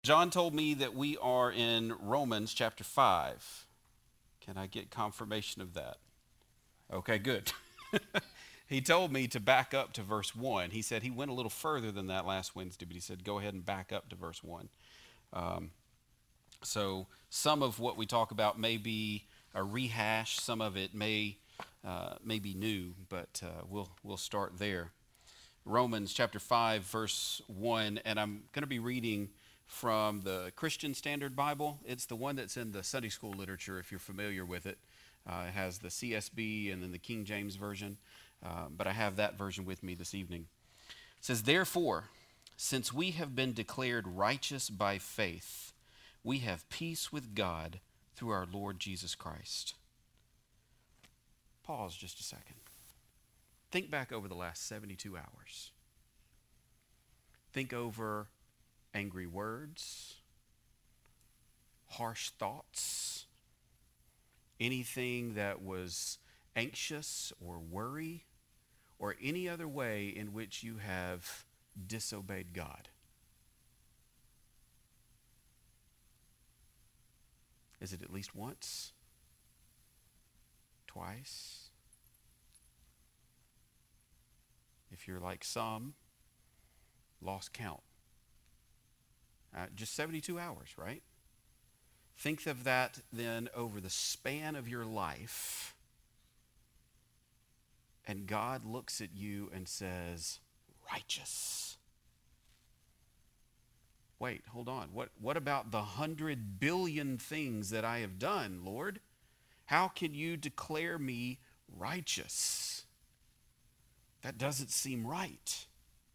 John told me that we are in Romans chapter 5. Can I get confirmation of that? Okay, good. He told me to back up to verse 1. He said he went a little further than that last Wednesday, but he said go ahead and back up to verse 1. Um, so some of what we talk about may be a rehash, some of it may be new, but we'll start there. Romans chapter 5, verse 1, and I'm going to be reading from the Christian Standard Bible. It's the one that's in the Sunday school literature, if you're familiar with it. It has the CSB and then the King James Version, but I have that version with me this evening. It says, "Therefore, since we have been declared righteous by faith, we have peace with God through our Lord Jesus Christ." Pause just a second. Think back over the last 72 hours. Think over angry words, harsh thoughts, anything that was anxious or worry, or any other way in which you have disobeyed God. Is it at least once? Twice? If you're like some, lost count. Just 72 hours, right? Think of that then over the span of your life, and God looks at you and says, righteous. Wait, hold on. What about the 100 billion things that I have done, Lord? How can you declare me righteous? That doesn't seem right.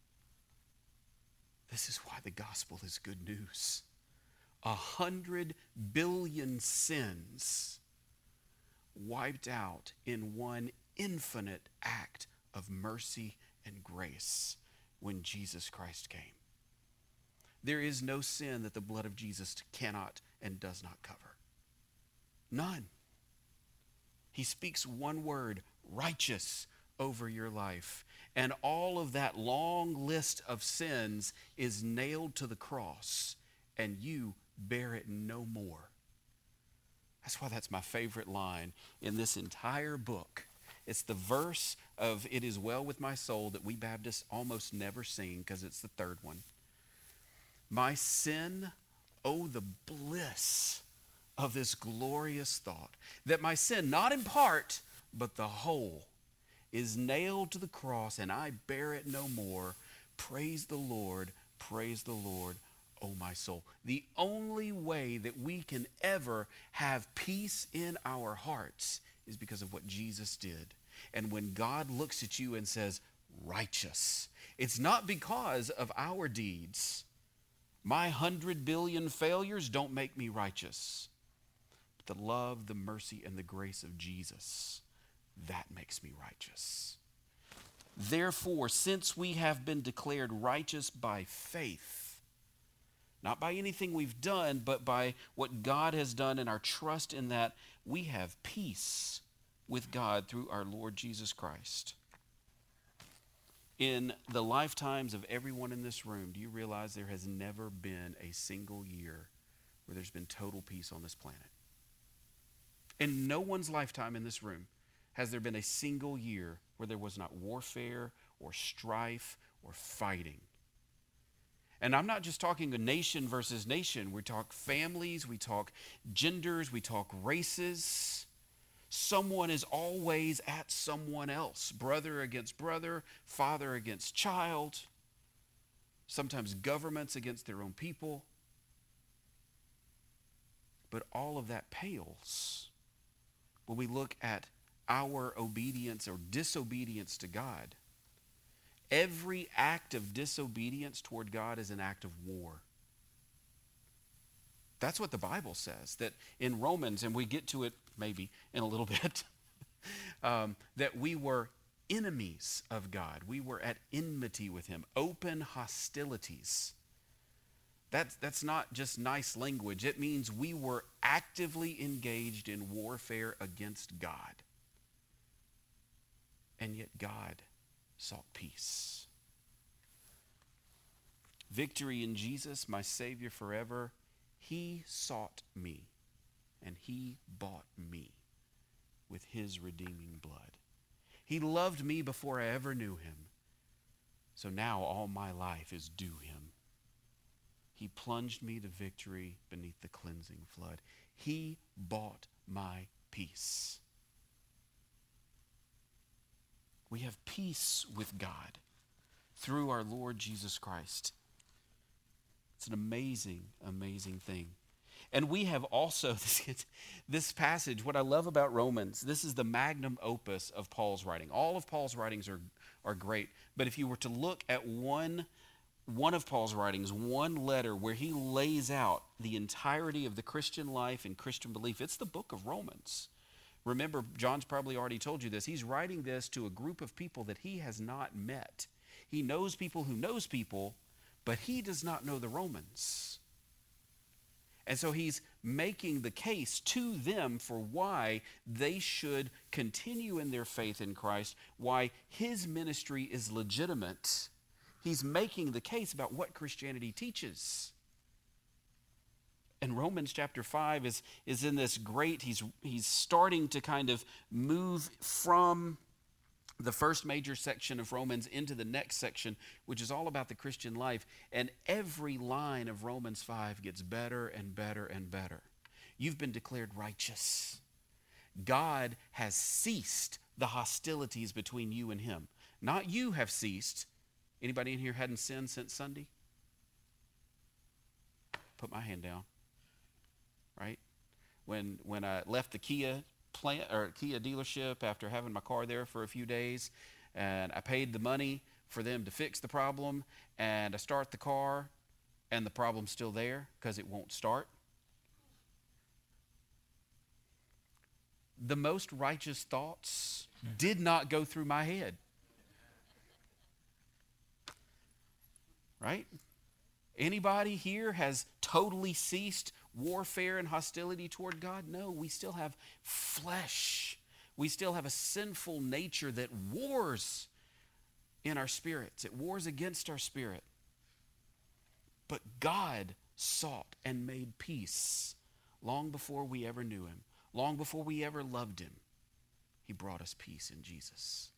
This is why the gospel is good news. 100 billion sins wiped out in one infinite act of mercy and grace when Jesus Christ came. There is no sin that the blood of Jesus cannot and does not cover. None. He speaks one word, righteous, over your life. And all of that long list of sins is nailed to the cross, and you bear it no more. That's why that's my favorite line in this entire book. It's the verse of "It is well with my soul" that we Baptists almost never sing because it's the third one. My sin, oh, the bliss of this glorious thought, that my sin, not in part, but the whole, is nailed to the cross, and I bear it no more. Praise the Lord, oh my soul. The only way that we can ever have peace in our hearts is because of what Jesus did. And when God looks at you and says, righteous, it's not because of our deeds. My 100 billion failures don't make me righteous. But the love, the mercy, and the grace of Jesus, that makes me righteous. Therefore, since we have been declared righteous by faith, not by anything we've done, but by what God has done and our trust in that, we have peace with God through our Lord Jesus Christ. In the lifetimes of everyone in this room, do you realize there has never been a single year where there's been total peace on this planet? In no one's lifetime in this room has there been a single year where there was not warfare or strife or fighting. And I'm not just talking a nation versus nation. We talk families, we talk genders, we talk races. Someone is always at someone else. Brother against brother, father against child. Sometimes governments against their own people. But all of that pales when we look at our obedience or disobedience to God. Every act of disobedience toward God is an act of war. That's what the Bible says, that in Romans, and we get to it maybe in a little bit, that we were enemies of God. We were at enmity with him, open hostilities. That's not just nice language. It means we were actively engaged in warfare against God. And yet God sought peace. Victory in Jesus, my Savior forever. He sought me, and he bought me with his redeeming blood. He loved me before I ever knew him. So now all my life is due him. He plunged me to victory beneath the cleansing flood. He bought my peace. We have peace with God through our Lord Jesus Christ. It's an amazing, amazing thing. And we have also, this passage, what I love about Romans, this is the magnum opus of Paul's writing. All of Paul's writings are great. But if you were to look at one of Paul's writings, one letter where he lays out the entirety of the Christian life and Christian belief, it's the book of Romans. Remember, John's probably already told you this. He's writing this to a group of people that he has not met. He knows people who knows people, but he does not know the Romans. And so he's making the case to them for why they should continue in their faith in Christ, why his ministry is legitimate. He's making the case about what Christianity teaches. And Romans chapter 5 is in this great, he's starting to kind of move from the first major section of Romans into the next section, which is all about the Christian life. And every line of Romans 5 gets better and better and better. You've been declared righteous. God has ceased the hostilities between you and him. Not you have ceased. Anybody in here hadn't sinned since Sunday? Put my hand down. Right? When I left the Kia dealership after having my car there for a few days, and I paid the money for them to fix the problem, and I start the car and the problem's still there because it won't start. The most righteous thoughts did not go through my head. Right? Anybody here has totally ceased warfare and hostility toward God? No, we still have flesh. We still have a sinful nature that wars in our spirits. It wars against our spirit. But God sought and made peace long before we ever knew him, long before we ever loved him. He brought us peace in Jesus.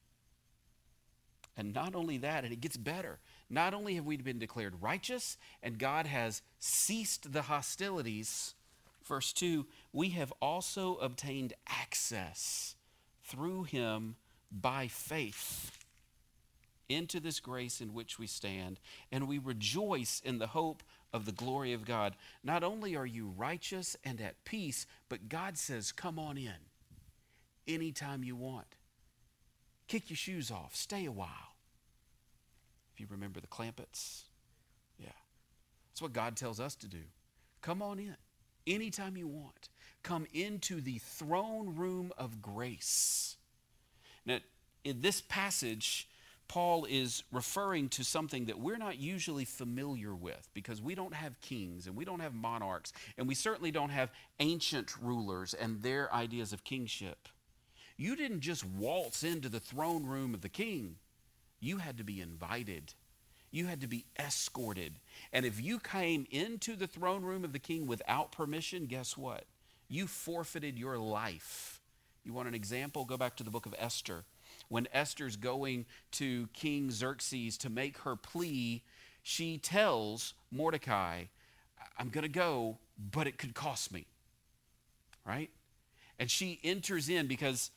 And not only that, and it gets better. Not only have we been declared righteous and God has ceased the hostilities, verse 2, we have also obtained access through him by faith into this grace in which we stand, and we rejoice in the hope of the glory of God. Not only are you righteous and at peace, but God says, come on in anytime you want. Kick your shoes off. Stay a while. If you remember the Clampetts. Yeah. That's what God tells us to do. Come on in. Anytime you want. Come into the throne room of grace. Now, in this passage, Paul is referring to something that we're not usually familiar with because we don't have kings and we don't have monarchs and we certainly don't have ancient rulers and their ideas of kingship. You didn't just waltz into the throne room of the king. You had to be invited. You had to be escorted. And if you came into the throne room of the king without permission, guess what? You forfeited your life. You want an example? Go back to the book of Esther. When Esther's going to King Xerxes to make her plea, she tells Mordecai, I'm going to go, but it could cost me. Right? And she enters in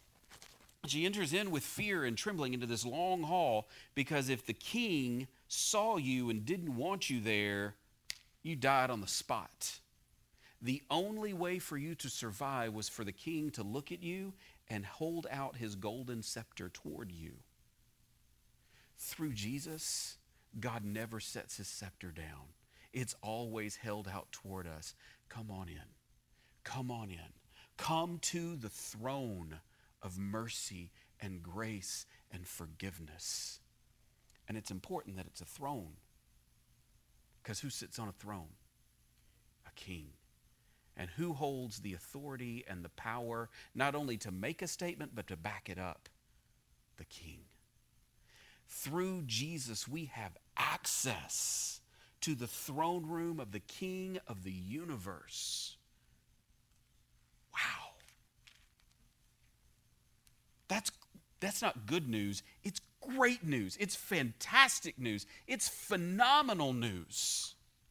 with fear and trembling into this long hall because if the king saw you and didn't want you there, you died on the spot. The only way for you to survive was for the king to look at you and hold out his golden scepter toward you. Through Jesus, God never sets his scepter down. It's always held out toward us. Come on in. Come on in. Come to the throne of mercy and grace and forgiveness. And it's important that it's a throne. Because who sits on a throne? A king. And who holds the authority and the power not only to make a statement but to back it up? The king. Through Jesus we have access to the throne room of the King of the universe. Wow. That's not good news. It's great news. It's fantastic news. It's phenomenal news.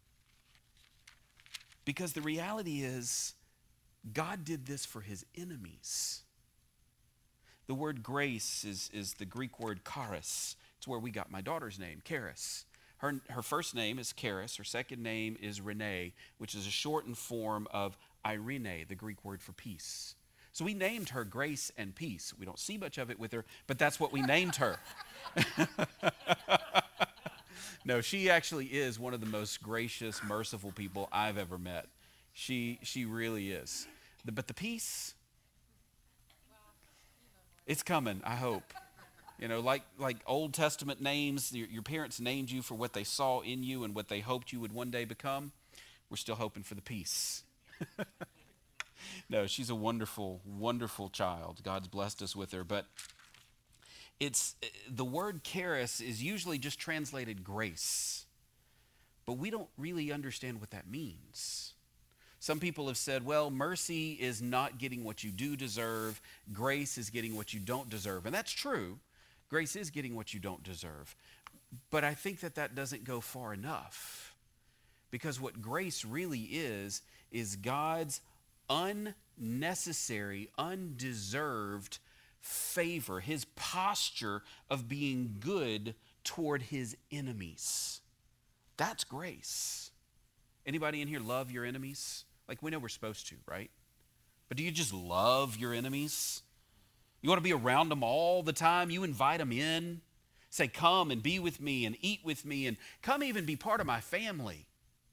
Because the reality is, God did this for his enemies. The word grace is the Greek word charis. It's where we got my daughter's name, Charis. Her first name is Charis. Her second name is Renee, which is a shortened form of Irene, the Greek word for peace. So we named her Grace and Peace. We don't see much of it with her, but that's what we named her. No, she actually is one of the most gracious, merciful people I've ever met. She really is. But the peace, it's coming, I hope. You know, like Old Testament names, your parents named you for what they saw in you and what they hoped you would one day become. We're still hoping for the peace. No, she's a wonderful, wonderful child. God's blessed us with her. But the word charis is usually just translated grace. But we don't really understand what that means. Some people have said, well, mercy is not getting what you do deserve. Grace is getting what you don't deserve. And that's true. Grace is getting what you don't deserve. But I think that doesn't go far enough. Because what grace really is God's unnecessary, undeserved favor, his posture of being good toward his enemies. That's grace. Anybody in here love your enemies? Like, we know we're supposed to, right? But do you just love your enemies? You want to be around them all the time? You invite them in. Say, come and be with me and eat with me and come even be part of my family.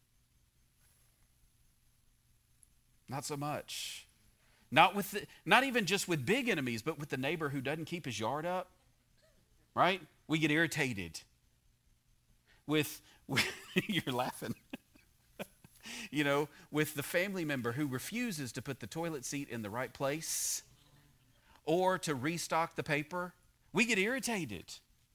Not so much. Not even just with big enemies, but with the neighbor who doesn't keep his yard up, right? We get irritated. With you're laughing. You know, with the family member who refuses to put the toilet seat in the right place or to restock the paper, we get irritated.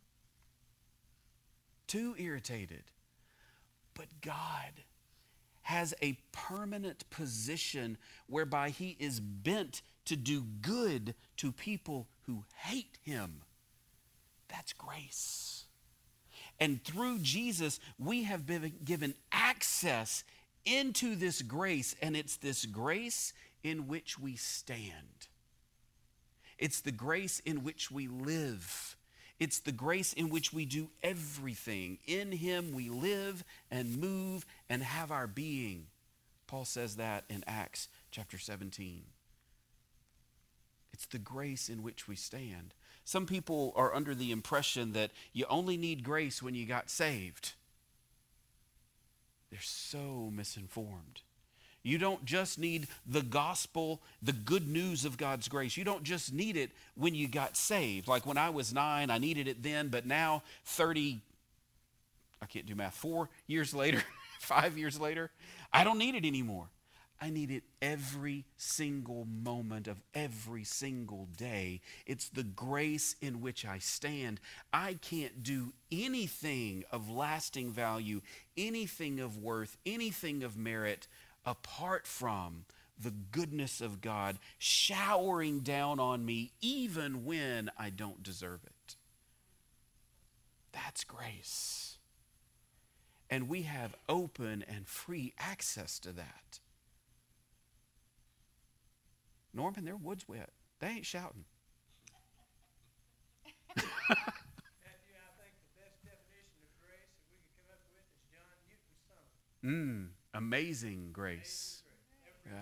Too irritated. But God has a permanent position whereby he is bent to do good to people who hate him. That's grace. And through Jesus, we have been given access into this grace, and it's this grace in which we stand. It's the grace in which we live. It's the grace in which we do everything. In him we live and move and have our being. Paul says that in Acts chapter 17. It's the grace in which we stand. Some people are under the impression that you only need grace when you got saved. They're so misinformed. You don't just need the gospel, the good news of God's grace. You don't just need it when you got saved. Like when I was 9, I needed it then, but now 30, I can't do math, 4 years later, 5 years later, I don't need it anymore. I need it every single moment of every single day. It's the grace in which I stand. I can't do anything of lasting value, anything of worth, anything of merit apart from the goodness of God showering down on me even when I don't deserve it. That's grace. And we have open and free access to that. Norman, their wood's wet. They ain't shouting. Matthew, I think the best definition of grace that we could come up with is John Newton's song. Amazing grace. Yeah.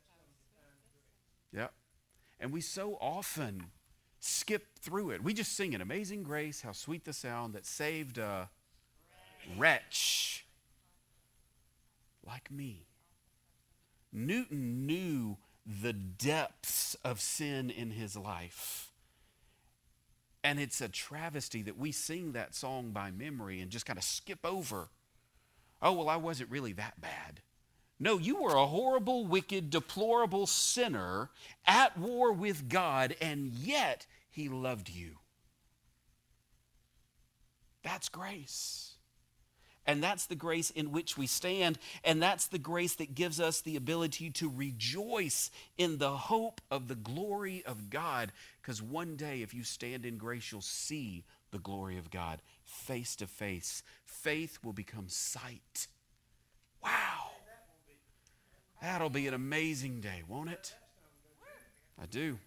Yep. And we so often skip through it. We just sing it. Amazing grace, how sweet the sound that saved a wretch like me. Newton knew the depths of sin in his life. And it's a travesty that we sing that song by memory and just kind of skip over. Oh, well, I wasn't really that bad. No, you were a horrible, wicked, deplorable sinner at war with God, and yet he loved you. That's grace. And that's the grace in which we stand. And that's the grace that gives us the ability to rejoice in the hope of the glory of God. Because one day, if you stand in grace, you'll see the glory of God face to face. Faith will become sight. Wow. That'll be an amazing day, won't it? I do.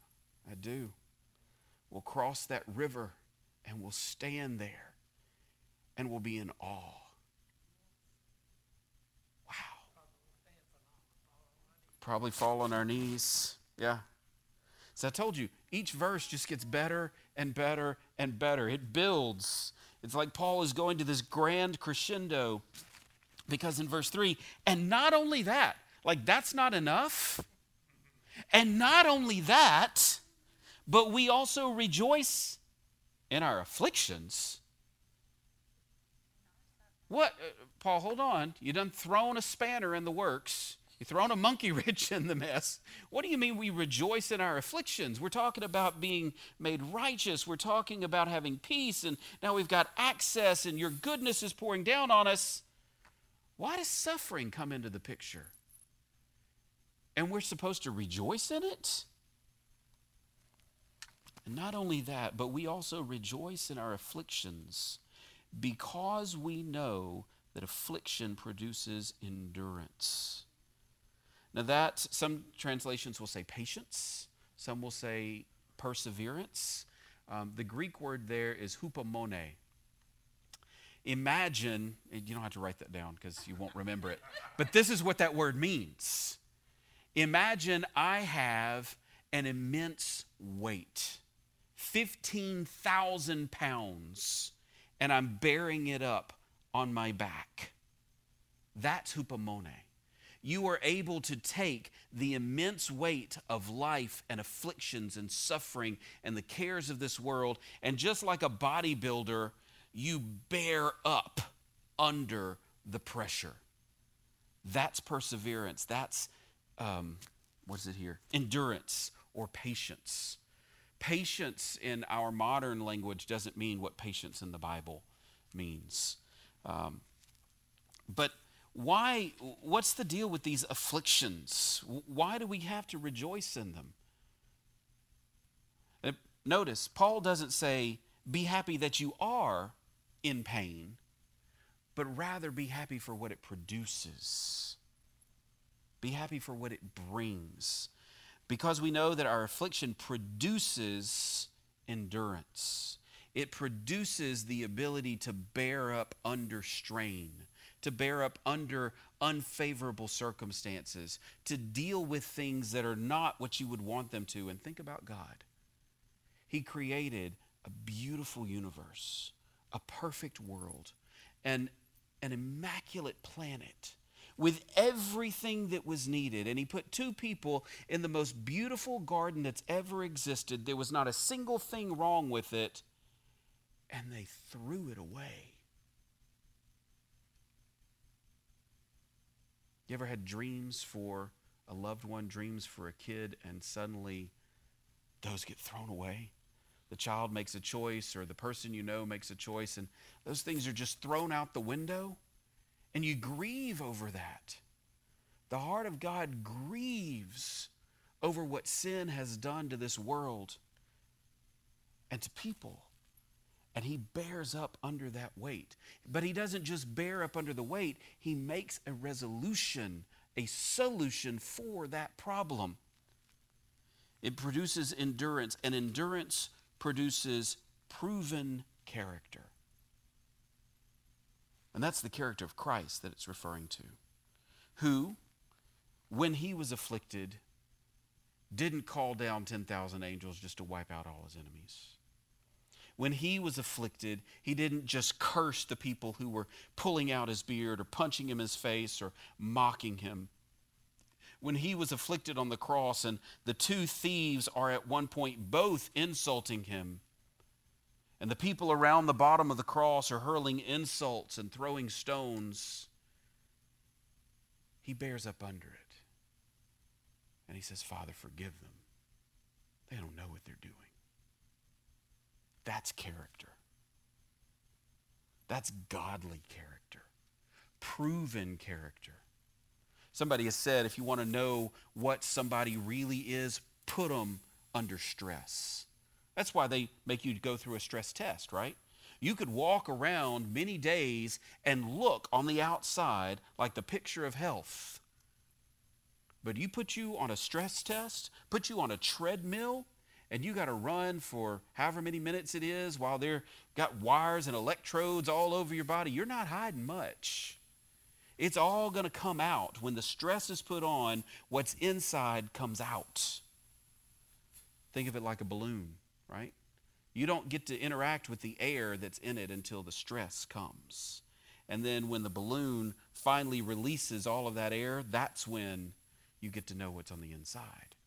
We'll cross that river and we'll stand there and we'll be in awe. Wow. Probably fall on our knees. Yeah. So I told you, each verse just gets better and better and better. It builds. It's like Paul is going to this grand crescendo, because in verse 3, and not only that, like that's not enough. And not only that, but we also rejoice in our afflictions. What? Paul, hold on. You done thrown a spanner in the works. You thrown a monkey wrench in the mess. What do you mean we rejoice in our afflictions? We're talking about being made righteous. We're talking about having peace. And now we've got access and your goodness is pouring down on us. Why does suffering come into the picture? And we're supposed to rejoice in it? And not only that, but we also rejoice in our afflictions because we know that affliction produces endurance. Now that, some translations will say patience, some will say perseverance. The Greek word there is hupomone. Imagine, you don't have to write that down because you won't remember it, but this is what that word means. Imagine I have an immense weight, 15,000 pounds, and I'm bearing it up on my back. That's hupomone. You are able to take the immense weight of life and afflictions and suffering and the cares of this world, and just like a bodybuilder, you bear up under the pressure. That's perseverance. That's what is it here? Endurance or patience. Patience in our modern language doesn't mean what patience in the Bible means. But why? What's the deal with these afflictions? Why do we have to rejoice in them? Notice, Paul doesn't say, be happy that you are in pain, but rather be happy for what it produces. Be happy for what it brings. Because we know that our affliction produces endurance. It produces the ability to bear up under strain, to bear up under unfavorable circumstances, to deal with things that are not what you would want them to. And think about God. He created a beautiful universe, a perfect world, and an immaculate planet with everything that was needed. And he put two people in the most beautiful garden that's ever existed. There was not a single thing wrong with it, and they threw it away. You ever had dreams for a loved one, dreams for a kid, and suddenly those get thrown away? The child makes a choice, or the person you know makes a choice, and those things are just thrown out the window, and you grieve over that. The heart of God grieves over what sin has done to this world and to people. And he bears up under that weight. But he doesn't just bear up under the weight, he makes a resolution, a solution for that problem. It produces endurance, and endurance produces proven character. And that's the character of Christ that it's referring to, who, when he was afflicted, didn't call down 10,000 angels just to wipe out all his enemies. When he was afflicted, he didn't just curse the people who were pulling out his beard or punching him in his face or mocking him. When he was afflicted on the cross and the two thieves are at one point both insulting him, and the people around the bottom of the cross are hurling insults and throwing stones, he bears up under it. And he says, Father, forgive them. They don't know what they're doing. That's character. That's godly character, proven character. Somebody has said if you want to know what somebody really is, put them under stress. That's why they make you go through a stress test, right? You could walk around many days and look on the outside like the picture of health. But you put you on a stress test, put you on a treadmill, and you got to run for however many minutes it is while they're got wires and electrodes all over your body. You're not hiding much. It's all going to come out. When the stress is put on, what's inside comes out. Think of it like a balloon, right? You don't get to interact with the air that's in it until the stress comes. And then when the balloon finally releases all of that air, that's when you get to know what's on the inside.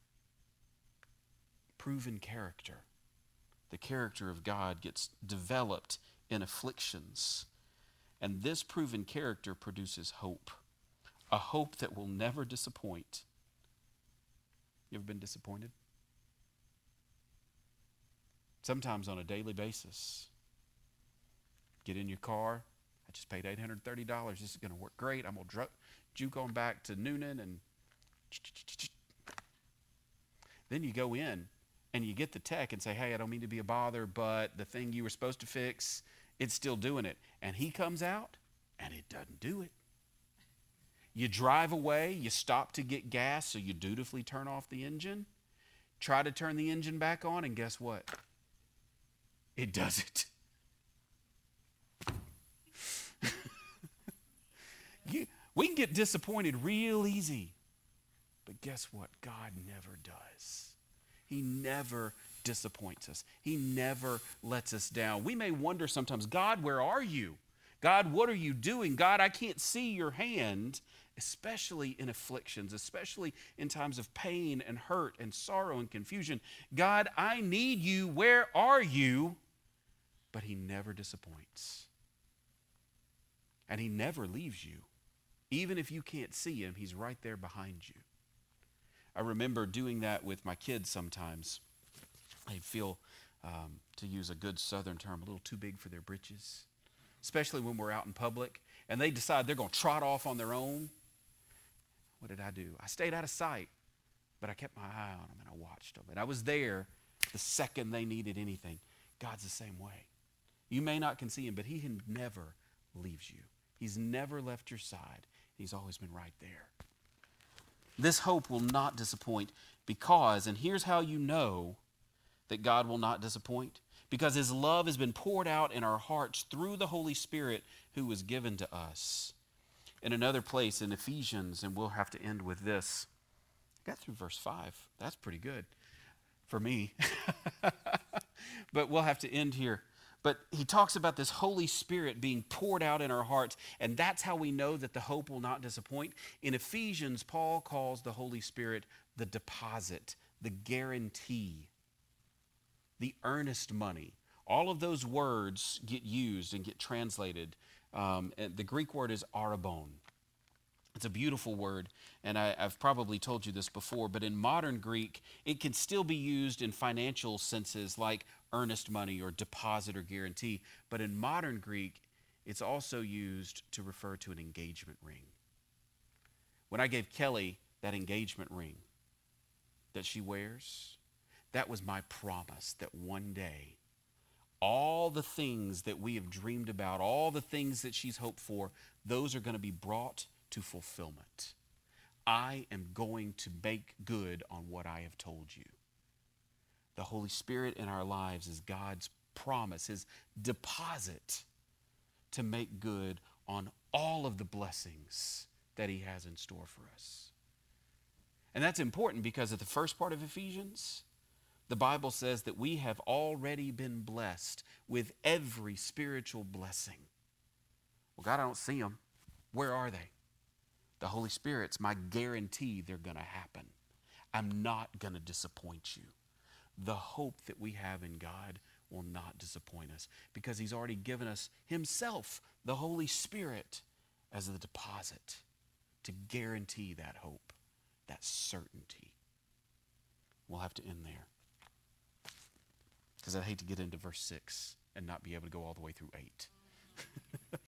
Proven character. The character of God gets developed in afflictions. And this proven character produces hope. A hope that will never disappoint. You ever been disappointed? Sometimes on a daily basis. Get in your car. I just paid $830. This is going to work great. I'm going to juke on back to Noonan and then you go in and you get the tech and say, hey, I don't mean to be a bother, but the thing you were supposed to fix, it's still doing it. And he comes out and it doesn't do it. You drive away, you stop to get gas, so you dutifully turn off the engine, try to turn the engine back on, and guess what? It does it. We can get disappointed real easy. But guess what? God never does. He never disappoints us. He never lets us down. We may wonder sometimes, God, where are you? God, what are you doing? God, I can't see your hand, especially in afflictions, especially in times of pain and hurt and sorrow and confusion. God, I need you. Where are you? But he never disappoints. And he never leaves you. Even if you can't see him, he's right there behind you. I remember doing that with my kids sometimes. They feel, to use a good southern term, a little too big for their britches, especially when we're out in public, and they decide they're going to trot off on their own. What did I do? I stayed out of sight, but I kept my eye on them, and I watched them. And I was there the second they needed anything. God's the same way. You may not can see him, but he never leaves you. He's never left your side. He's always been right there. This hope will not disappoint because, and here's how you know that God will not disappoint, because his love has been poured out in our hearts through the Holy Spirit who was given to us. In another place in Ephesians, and we'll have to end with this. I got through verse 5. That's pretty good for me. But we'll have to end here. But he talks about this Holy Spirit being poured out in our hearts, and that's how we know that the hope will not disappoint. In Ephesians, Paul calls the Holy Spirit the deposit, the guarantee, the earnest money. All of those words get used and get translated. And the Greek word is arabon. It's a beautiful word, and I've probably told you this before, but in modern Greek, it can still be used in financial senses like earnest money or deposit or guarantee. But in modern Greek, it's also used to refer to an engagement ring. When I gave Kelly that engagement ring that she wears, that was my promise that one day, all the things that we have dreamed about, all the things that she's hoped for, those are going to be brought to fulfillment. I am going to make good on what I have told you. The Holy Spirit in our lives is God's promise, his deposit to make good on all of the blessings that he has in store for us. And that's important because at the first part of Ephesians, the Bible says that we have already been blessed with every spiritual blessing. Well, God, I don't see them. Where are they? The Holy Spirit's my guarantee they're going to happen. I'm not going to disappoint you. The hope that we have in God will not disappoint us because he's already given us himself, the Holy Spirit, as the deposit to guarantee that hope, that certainty. We'll have to end there because I'd hate to get into verse 6 and not be able to go all the way through 8.